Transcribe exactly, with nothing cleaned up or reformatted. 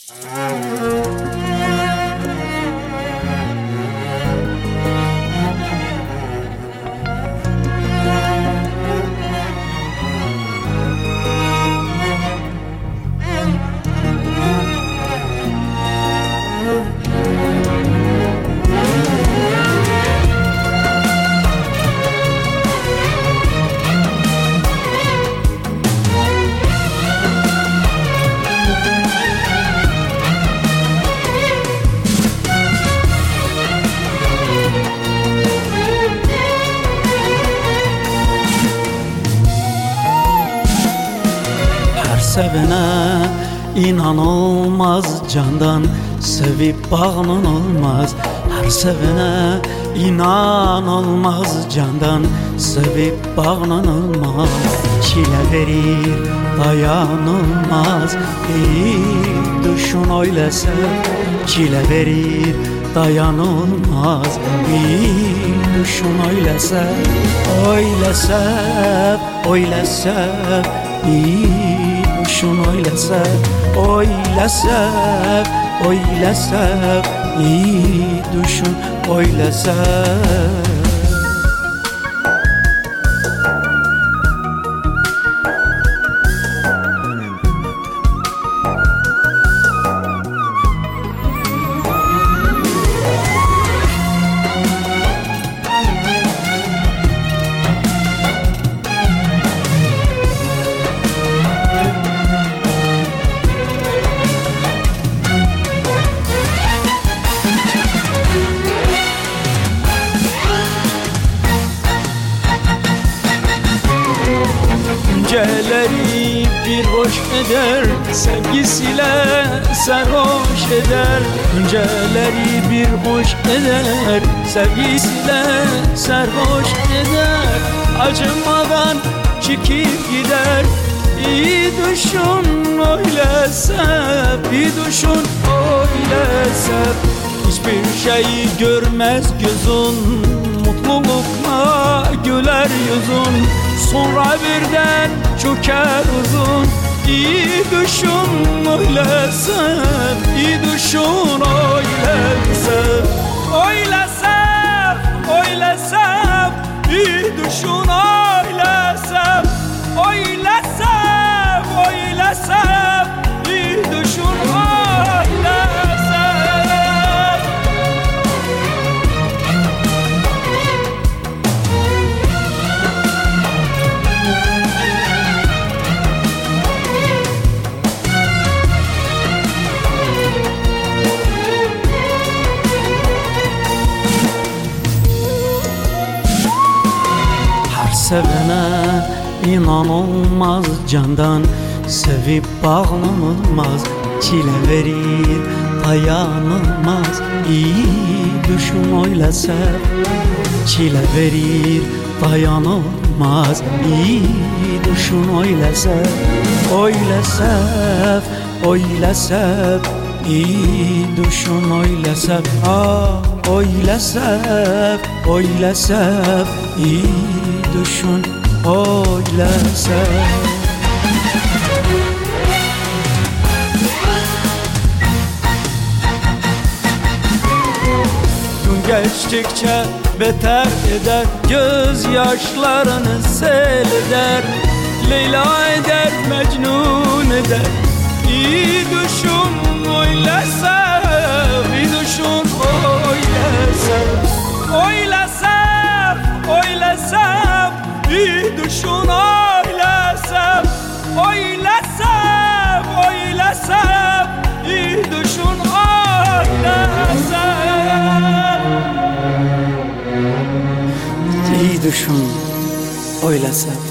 Sevene inanılmaz, candan sevip bağlanılmaz. Her sevene inanılmaz, candan sevip bağlanılmaz. Çile verir dayanılmaz, iyi düşün öyle sev. Çile verir dayanılmaz, iyi düşün öyle sev. Öyle sev, öyle sev, iyi düşün öyle sev. Öyle sev, öyle sev, iyi düşün öyle sev. Geceleri bir hoş eder, sevgisiyle sarhoş eder. Geceleri bir hoş eder, sevgisiyle sarhoş eder. Acımadan çekip gider, iyi düşün öyle sev. İyi düşün öyle sev. Hiçbir şeyi görmez gözün, mutlulukla güler yüzün. Sonra birden çöker uzun, iyi düşün öyle sev. İyi düşün öyle sev. Öyle sev, öyle sev, iyi düşün öyle sev. Öyle sev, öyle sev, iyi düşün öyle sev. Sevene inanılmaz, candan sevip bağlanılmaz. Çile verir dayanılmaz, iyi düşün öyle sev. Çile verir dayanılmaz, iyi düşün öyle sev. Öyle sev, öyle sev, iyi düşün öyle sev. Ah, öyle sev, öyle sev, iyi düşün öyle sev. Gün geçtikçe beter eder, gözyaşlarını sel eder. Leyla eder, Mecnun eder, iyi düşün öyle sev. İyi düşün öyle sev. Öyle sev, öyle sev, iyi düşün öyle sev. Öyle sev, öyle sev, iyi düşün öyle sev. İyi düşün öyle sev.